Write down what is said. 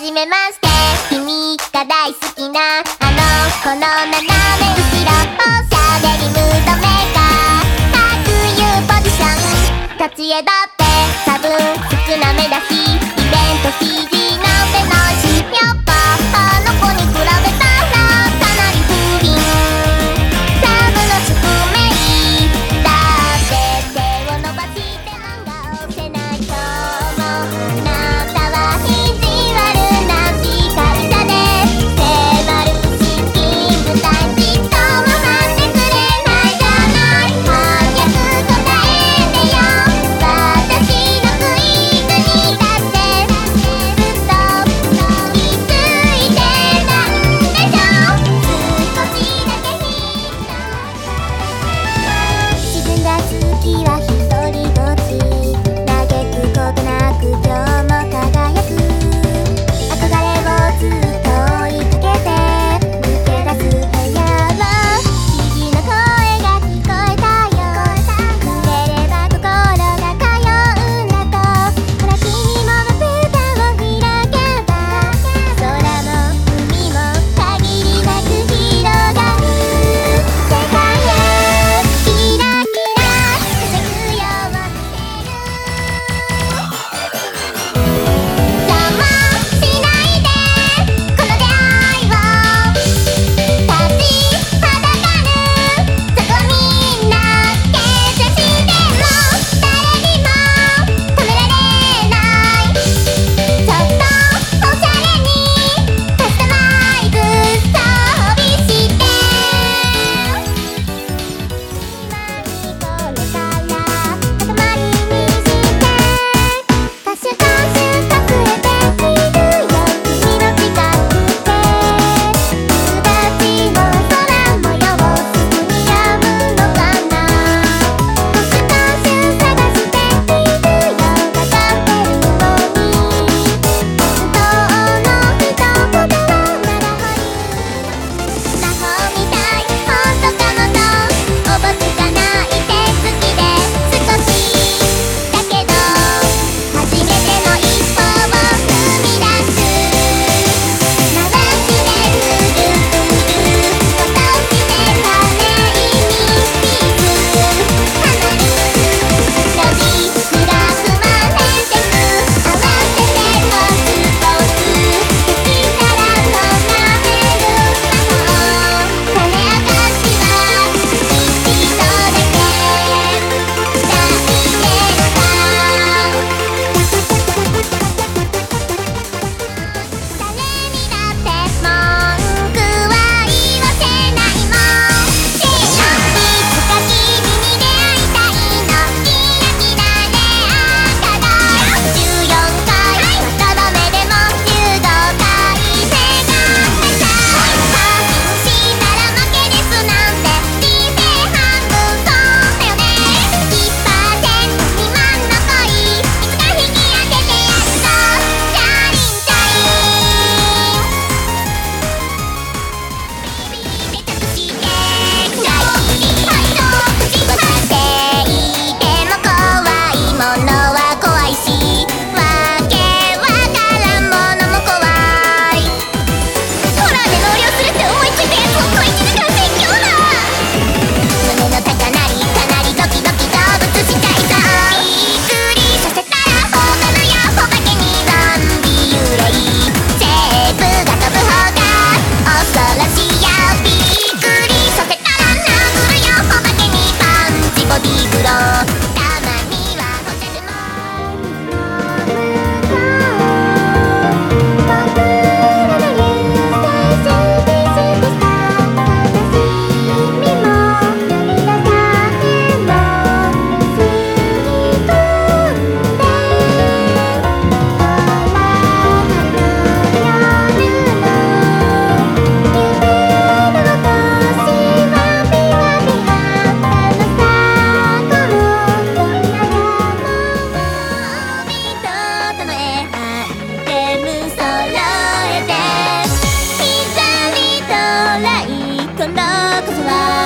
じめまして、君が大好きなあの子の斜め後ろ、おしゃべりムードメーカー、各有ポジション、立ち絵だって多分少なめだし、イベント CG なんてないし、やっぱあの子に比べたらかなり不憫、サブの宿命だって手を伸ばして漫画をせないとも、なんだは意地悪な司会者で迫る資金部隊ちっとも待ってくれないじゃない。早く答えてよ、私のクイズにだってずっと気づいてないでしょ。少しだけ自分が好きは一人ぼっち、嘆くことなく今日も輝く、憧れをずっと追いかけて抜け出す部屋を、君の声が聞こえたよ、触れれば心が通うんだと、ほら君もまぶたを開けば空も海も限りなく広がる、世界へキラキラ輝くようにしてる。邪魔しないでこの出会いを、立ちはだかるそこみんな形成しても誰にも止められない、ちょっとおしゃれにカスタマイズ装備して、今にこれから塊にしてカシュカシュ隠れているよ、君の近くで、すだちも空模様すぐにやむのかな、カシュカシュ探しているよ、かかってるように、本当の一言はまだ保留、魔法みたい本当かもとおぼつかない手つきで、少しだけど初めての一歩を踏み出す、回しでぐるぐる落としてためにピース離る、ロビーグラフマネテク合わせてもスポーツできたらとがめる魔法、種明かしは一度だけ大変だ、誰にだって文句は言わせないもん、いつか君に出会いたいの、キラキラで赤だ14回まとめでも15回目が出た、課金したら負けですなんて人生半分そうだよね、1%未満の恋いつか引き当ててやるぞ、チャリンチャリンビビビめちゃくして大はいと口はしていても怖いものは怖いし、わけわからんものも怖い、ホラーで納涼するって思いついたやつを1時間説教だ、胸の高鳴りかなりドキドキ動物したいぞ、びっくりさせたら他のヤホバケにゾンビ幽霊、セーブが飛ぶ方が恐ろしいや、びっくりさせたら殴るよホバケにパンチボディーブロー、たまにはおじゃるも僕らのニューステーションディスでした、悲しみも涙だけも吸い込んで、ほら春の夜の夢の星はビワビワあのさこもこそは